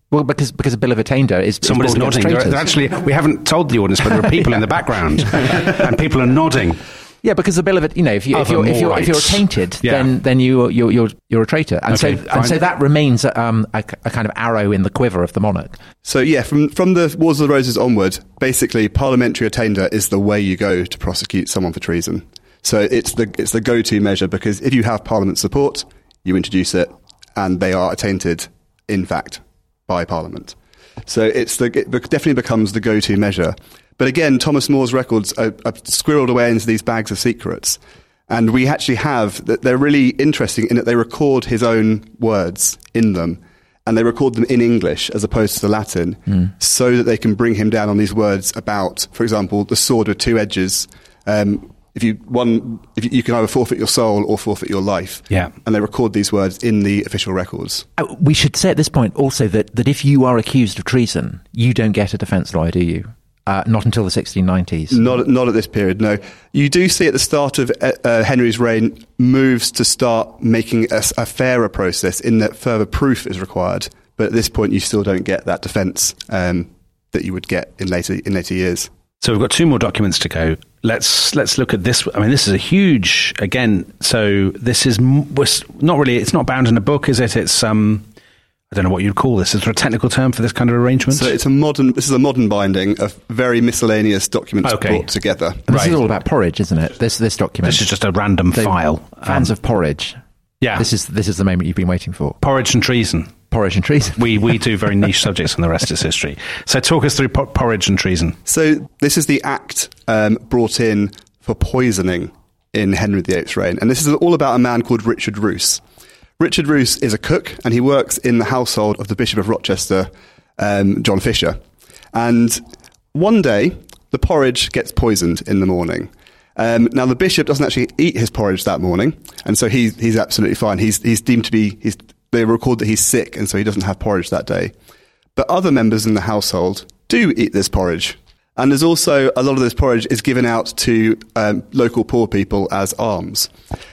Well, because because a bill of attainder is somebody's is nodding. They're, they're actually, we haven't told the audience, but there are people in the background, and people are nodding. Yeah, because the bill of it, you know, if you if Other you're if you're, rights. if you're tainted, Yeah. then then you you're you're you're a traitor, and Okay, so fine. and so that remains um, a, a kind of arrow in the quiver of the monarch. So yeah, from from the Wars of the Roses onward, basically parliamentary attainder is the way you go to prosecute someone for treason. So it's the it's the go-to measure, because if you have Parliament support, you introduce it, and they are attainted, in fact, by Parliament. So it's the it definitely becomes the go-to measure. But again, Thomas More's records are, are squirreled away into these bags of secrets, and we actually have that they're really interesting in that they record his own words in them, and they record them in English as opposed to the Latin, Mm. so that they can bring him down on these words about, for example, the sword with two edges. Um, if you one, if you, you can either forfeit your soul or forfeit your life. Yeah. And they record these words in the official records. Uh, We should say at this point also that, that if you are accused of treason, you don't get a defence lawyer, do you? Uh, not until the sixteen nineties. Not not at this period, no. You do see at the start of uh, uh, Henry's reign moves to start making a, a fairer process, in that further proof is required. But at this point, you still don't get that defence um, that you would get in later in later years. So we've got two more documents to go. Let's let's look at this. I mean, this is a huge, again, so this is m- was not really, it's not bound in a book, is it? It's, um, I don't know what you'd call this. Is there a technical term for this kind of arrangement? So it's a modern. This is a modern binding of very miscellaneous documents Okay. brought together. And this Right. is all about porridge, isn't it? This this document. This is just a random So, file. Fans Um, of porridge. Yeah. This is this is the moment you've been waiting for. Porridge and treason. Porridge and treason. We we do very niche subjects, and the rest is history. So talk us through por- porridge and treason. So this is the act um, brought in for poisoning in Henry the Eighth's reign. And this is all about a man called Richard Roos. Richard Roos is a cook, and he works in the household of the Bishop of Rochester, um, John Fisher. And one day, the porridge gets poisoned in the morning. Um, now, the bishop doesn't actually eat his porridge that morning, and so he, he's absolutely fine. He's, he's deemed to be, he's, they record that he's sick, and so he doesn't have porridge that day. But other members in the household do eat this porridge. And there's also a lot of this porridge is given out to um, local poor people as alms.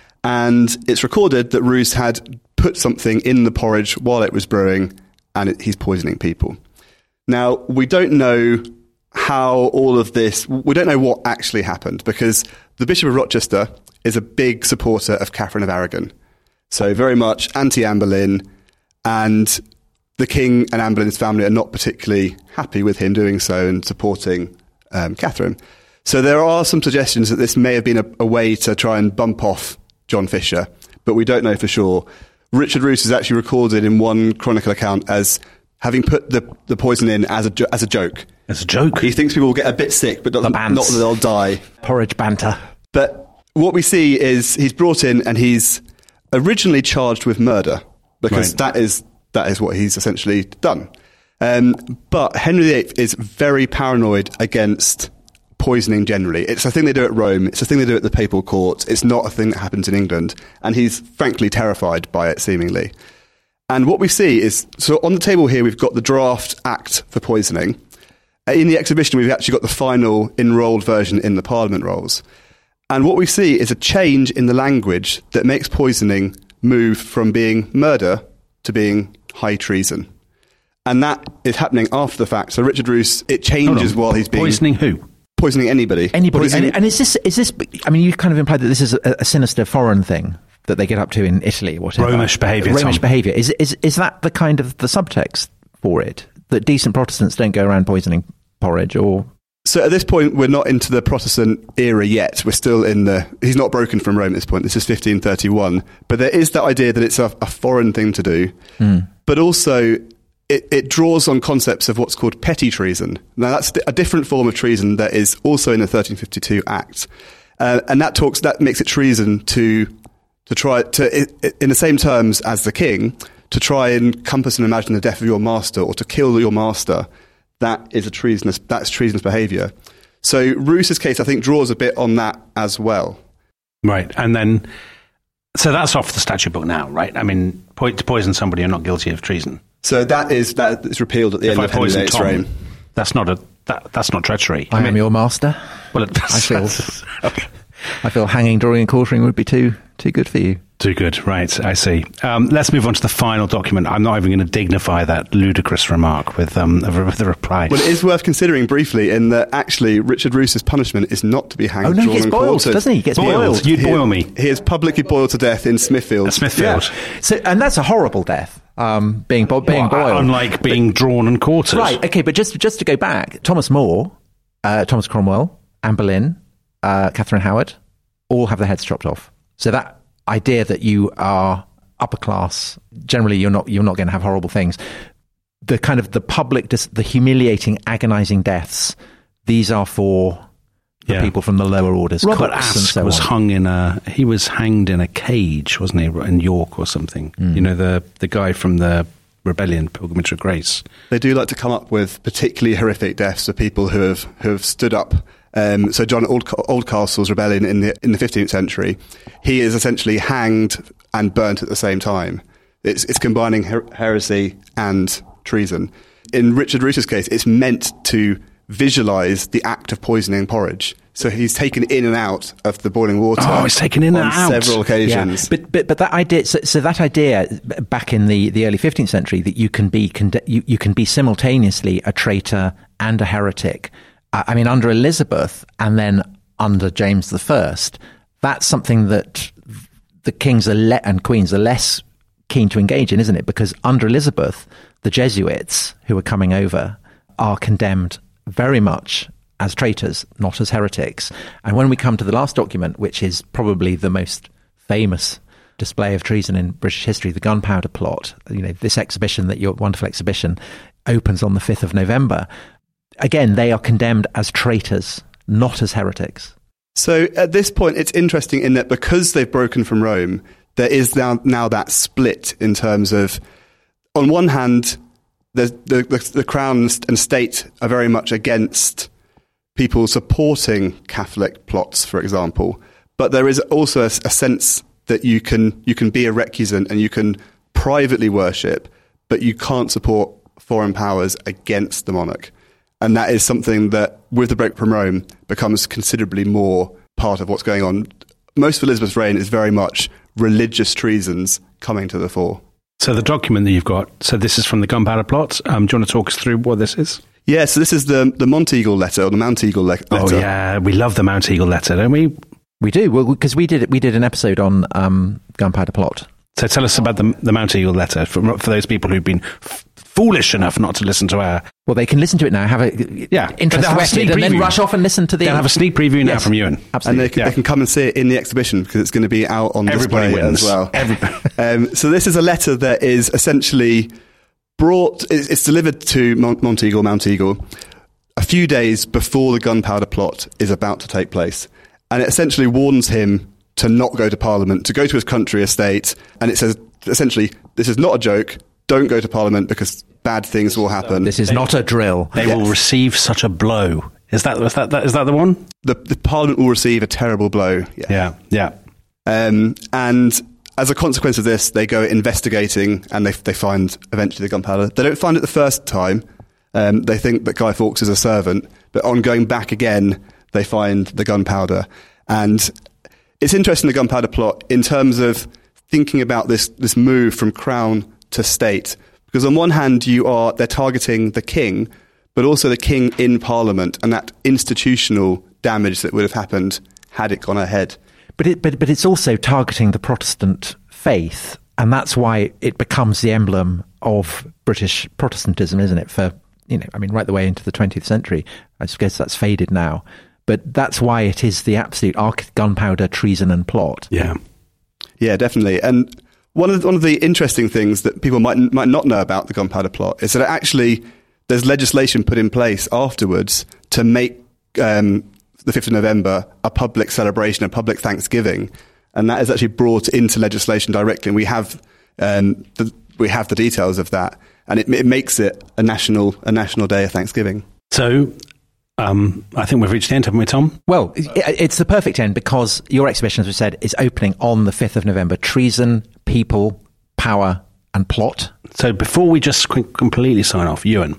And it's recorded that Roos had put something in the porridge while it was brewing, and it, he's poisoning people. Now, we don't know how all of this, we don't know what actually happened, because the Bishop of Rochester is a big supporter of Catherine of Aragon. So very much anti-Anne Boleyn, and the king and Anne Boleyn's family are not particularly happy with him doing so and supporting um, Catherine. So there are some suggestions that this may have been a, a way to try and bump off John Fisher, but we don't know for sure. Richard Roos is actually recorded in one chronicle account as having put the, the poison in as a, jo- as a joke. As a joke? He thinks people will get a bit sick, but not, The not bants. that they'll die. Porridge banter. But what we see is he's brought in and he's originally charged with murder, because Right. that is that is what he's essentially done. Um, but Henry the Eighth is very paranoid against poisoning generally. It's a thing they do at Rome. It's a thing they do at the papal court. It's not a thing that happens in England. And he's frankly terrified by it, seemingly. And what we see is, so on the table here, we've got the draft act for poisoning. In the exhibition, we've actually got the final enrolled version in the Parliament rolls. And what we see is a change in the language that makes poisoning move from being murder to being high treason. And that is happening after the fact. So Richard Roos, it changes while he's being... Poisoning who? Poisoning anybody. Anybody. Poisoning- And, and is this, is this, I mean, you kind of implied that this is a, a sinister foreign thing that they get up to in Italy or whatever. Romish behaviour, Romish Tom. behaviour. Is, is, is that the kind of the subtext for it? That decent Protestants don't go around poisoning porridge, or... So at this point, we're not into the Protestant era yet. We're still in the... He's not broken from Rome at this point. This is fifteen thirty-one. But there is that idea that it's a, a foreign thing to do. Mm. But also, it, it draws on concepts of what's called petty treason. Now, that's a different form of treason that is also in the thirteen fifty-two Act. Uh, and that talks... That makes it treason to, to try... to it, in the same terms as the king, to try and compass and imagine the death of your master, or to kill your master. That is a treasonous, that's treasonous behaviour. So Roos's case, I think, draws a bit on that as well. Right. And then, so that's off the statute book now, right? I mean, po- to poison somebody, you're not guilty of treason. So that is that is repealed at the If end I of Henry the poison Eighth's Tom, reign. that's not a that, that's not treachery. I, am your master. Well, it, I feel, I feel hanging, drawing and quartering would be too Too good for you. Too good, right, I see. Um, let's move on to the final document. I'm not even going to dignify that ludicrous remark with, um, with the reply. Well, it is worth considering briefly in that actually Richard Roos's punishment is not to be hanged, oh, no, drawn he gets and boiled, quartered. doesn't he? He gets boiled. boiled. You'd he, boil me. He is publicly boiled to death in Smithfield. At Smithfield. Yeah. So, and that's a horrible death, um, being, bo- being well, boiled. Unlike being drawn and quartered. Right, okay, but just, just to go back, Thomas More, uh, Thomas Cromwell, Anne Boleyn, uh, Catherine Howard, all have their heads chopped off. So that idea that you are upper class, generally you're not you're not going to have horrible things. The kind of the public, the humiliating, agonizing deaths, these are for the yeah. people from the lower orders. Robert Cooks and Aske so was on. hung in a he was hanged in a cage, wasn't he, in York or something? Mm. You know, the the guy from the rebellion, Pilgrimage of Grace. They do like to come up with particularly horrific deaths for people who have who have stood up. Um, so John Old, Oldcastle's rebellion in the in the fifteenth century, he is essentially hanged and burnt at the same time. It's, it's combining her- heresy and treason. In Richard Roos's case, it's meant to visualise the act of poisoning porridge. So he's taken in and out of the boiling water. Oh, he's taken in on and out. several occasions. Yeah. But, but but that idea, so, so that idea back in the, the early fifteenth century that you can be you, you can be simultaneously a traitor and a heretic. Uh, I mean, under Elizabeth and then under James the First, that's something that the kings are le- and queens are less keen to engage in, isn't it? Because under Elizabeth, the Jesuits who are coming over are condemned very much as traitors, not as heretics. And when we come to the last document, which is probably the most famous display of treason in British history, the Gunpowder Plot, you know, this exhibition, that your wonderful exhibition, opens on the fifth of November. Again, they are condemned as traitors, not as heretics. So at this point, it's interesting in that because they've broken from Rome, there is now, now that split in terms of, on one hand, the, the, the, the Crown and State are very much against people supporting Catholic plots, for example. But there is also a, a sense that you can you can be a recusant and you can privately worship, but you can't support foreign powers against the monarch. And that is something that, with the break from Rome, becomes considerably more part of what's going on. Most of Elizabeth's reign is very much religious treasons coming to the fore. So the document that you've got, so this is from the Gunpowder Plot. Um, do you want to talk us through what this is? Yeah, so this is the the Monteagle letter, or the Mounteagle le- letter. Oh yeah, we love the Mounteagle letter, don't we? We do, well, because we did we did an episode on um, Gunpowder Plot. So tell us about the the Mounteagle letter for for those people who've been f- foolish enough not to listen to our. Well, they can listen to it now. Have a yeah, interest whetted, and then rush off and listen to the. They'll have a sneak preview now yes, from Ewan. Absolutely, and they can, yeah. they can come and see it in the exhibition because it's going to be out on Everybody display wins. as well. Everybody. um, so this is a letter that is essentially brought. It's, it's delivered to Mont- Monteagle, Mounteagle, a few days before the Gunpowder Plot is about to take place, and it essentially warns him to not go to Parliament, to go to his country estate, and it says essentially, this is not a joke. Don't go to Parliament because bad things will happen. This is they, not a drill. They yes. will receive such a blow. Is that is that, that is that the one? The, the Parliament will receive a terrible blow. Yeah, yeah. yeah. Um, and as a consequence of this, they go investigating, and they they find eventually the gunpowder. They don't find it the first time. Um, they think that Guy Fawkes is a servant, but on going back again, they find the gunpowder. And it's interesting, the Gunpowder Plot, in terms of thinking about this this move from crown to state, because on one hand you are they're targeting the king, but also the king in Parliament, and that institutional damage that would have happened had it gone ahead. But it but but it's also targeting the Protestant faith, and that's why it becomes the emblem of British Protestantism, isn't it? For you know, I mean, right the way into the twentieth century. I guess that's faded now, but that's why it is the absolute arc- gunpowder, treason, and plot. Yeah. Yeah, definitely. And one of the, one of the interesting things that people might might not know about the Gunpowder Plot is that actually there's legislation put in place afterwards to make um, the fifth of November a public celebration, a public Thanksgiving, and that is actually brought into legislation directly. And we have um, the, we have the details of that, and it, it makes it a national a national day of Thanksgiving. So. Um, I think we've reached the end, haven't we, Tom? Well, it's the perfect end because your exhibition, as we said, is opening on the fifth of November. Treason, people, power, and plot. So before we just qu- completely sign off, Ewan,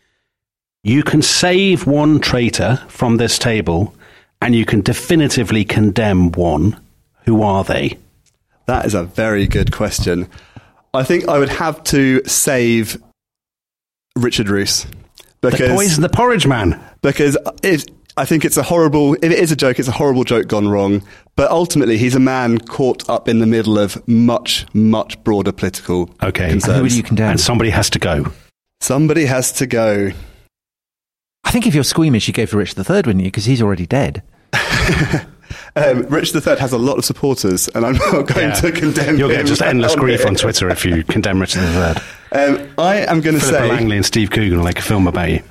you can save one traitor from this table and you can definitively condemn one. Who are they? That is a very good question. I think I would have to save Richard Roos. Because, the poison, the porridge man. Because it, I think it's a horrible, if it is a joke, it's a horrible joke gone wrong. But ultimately, he's a man caught up in the middle of much, much broader political okay. concerns. And who would you condemn? And somebody has to go. Somebody has to go. I think if you're squeamish, you go for Richard the Third, wouldn't you? Because he's already dead. um, Richard the Third has a lot of supporters, and I'm not going yeah. to condemn You'll him. get just endless grief on Twitter if you condemn Richard the Third. Um, I am going to say... Philippa Langley and Steve Coogan will make a film about you.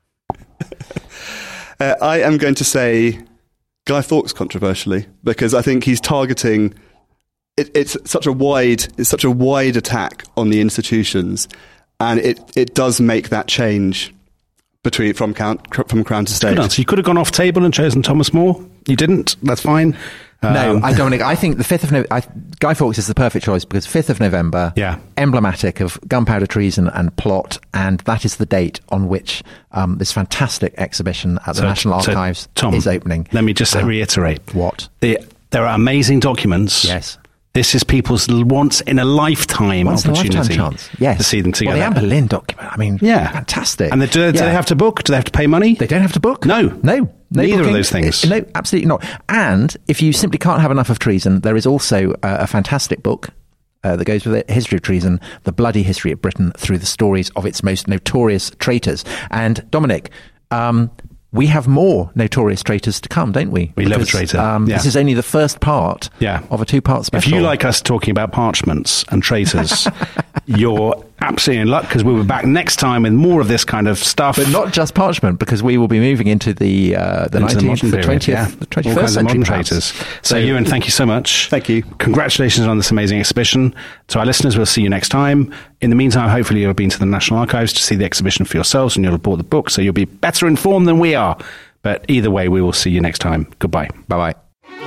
uh, I am going to say Guy Fawkes, controversially, because I think he's targeting... It, it's such a wide, it's such a wide attack on the institutions, and it, it does make that change between from count, from Crown to State. Good answer. You could have gone off table and chosen Thomas More. You didn't. That's fine. No, um, I don't. I think the fifth of no, I, Guy Fawkes is the perfect choice because fifth of November, yeah. emblematic of gunpowder treason and plot, and that is the date on which um, this fantastic exhibition at the so, National so, Archives Tom, is opening. Let me just uh, reiterate. What? The, there are amazing documents. Yes. This is people's once in a lifetime once opportunity in a lifetime chance. Yes. to see them together. Well, the Anne Boleyn document, I mean, yeah. fantastic. And they, do, do yeah. they have to book? Do they have to pay money? They don't have to book. No. No. no Neither booking. of those things. No, absolutely not. And if you simply can't have enough of treason, there is also uh, a fantastic book uh, that goes with it, History of Treason, The Bloody History of Britain through the stories of its most notorious traitors. And Dominic, um, we have more notorious traitors to come, don't we? We because, love a traitor. Um, yeah. This is only the first part yeah. of a two-part special. If you like us talking about parchments and traitors, you're absolutely in luck because we'll be back next time with more of this kind of stuff. But not just parchment, because we will be moving into the uh, the into nineteenth, the, the twentieth, yeah. the twenty-first All kinds century. Of modern traitors. So, so, Ewan, thank you so much. Thank you. Congratulations on this amazing exhibition. To our listeners, we'll see you next time. In the meantime, hopefully you'll have been to the National Archives to see the exhibition for yourselves and you'll have bought the book, so you'll be better informed than we are. But either way, we will see you next time. Goodbye. Bye-bye.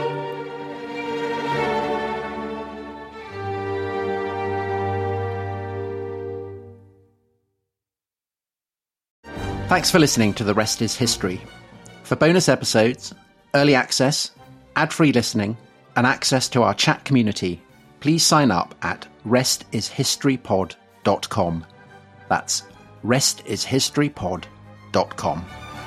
Thanks for listening to The Rest is History. For bonus episodes, early access, ad-free listening, and access to our chat community, please sign up at rest is history pod dot com. That's rest is history pod dot com.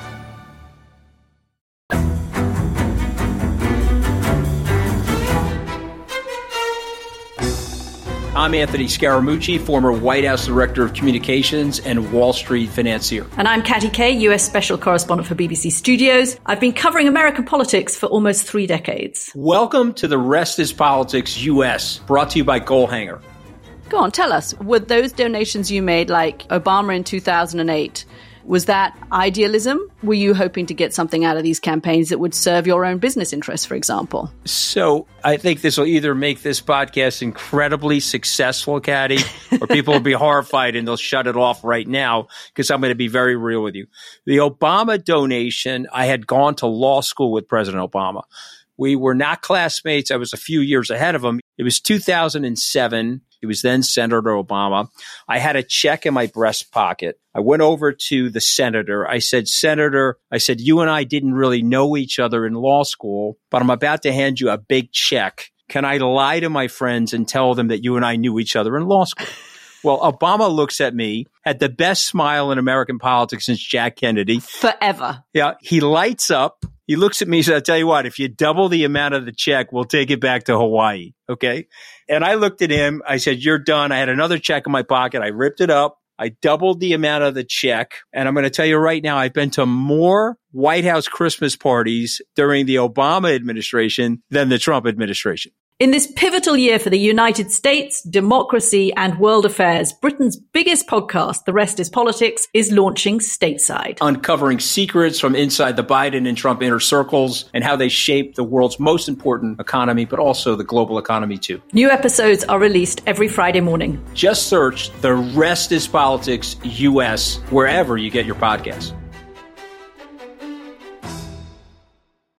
I'm Anthony Scaramucci, former White House Director of Communications and Wall Street financier. And I'm Katty Kay, U S Special Correspondent for B B C Studios. I've been covering American politics for almost three decades. Welcome to The Rest is Politics U S, brought to you by Goalhanger. Go on, tell us, were those donations you made, like Obama in two thousand eight, was that idealism? Were you hoping to get something out of these campaigns that would serve your own business interests, for example? So I think this will either make this podcast incredibly successful, Katty, or people will be horrified and they'll shut it off right now because I'm going to be very real with you. The Obama donation, I had gone to law school with President Obama. We were not classmates. I was a few years ahead of him. It was two thousand seven. He was then Senator Obama. I had a check in my breast pocket. I went over to the senator. I said, Senator, I said, you and I didn't really know each other in law school, but I'm about to hand you a big check. Can I lie to my friends and tell them that you and I knew each other in law school? Well, Obama looks at me, had the best smile in American politics since Jack Kennedy. Forever. Yeah. He lights up. He looks at me and says, I'll tell you what, if you double the amount of the check, we'll take it back to Hawaii. Okay. And I looked at him. I said, you're done. I had another check in my pocket. I ripped it up. I doubled the amount of the check. And I'm going to tell you right now, I've been to more White House Christmas parties during the Obama administration than the Trump administration. In this pivotal year for the United States, democracy, and world affairs, Britain's biggest podcast, The Rest is Politics, is launching stateside. Uncovering secrets from inside the Biden and Trump inner circles and how they shape the world's most important economy, but also the global economy too. New episodes are released every Friday morning. Just search The Rest is Politics U S wherever you get your podcasts.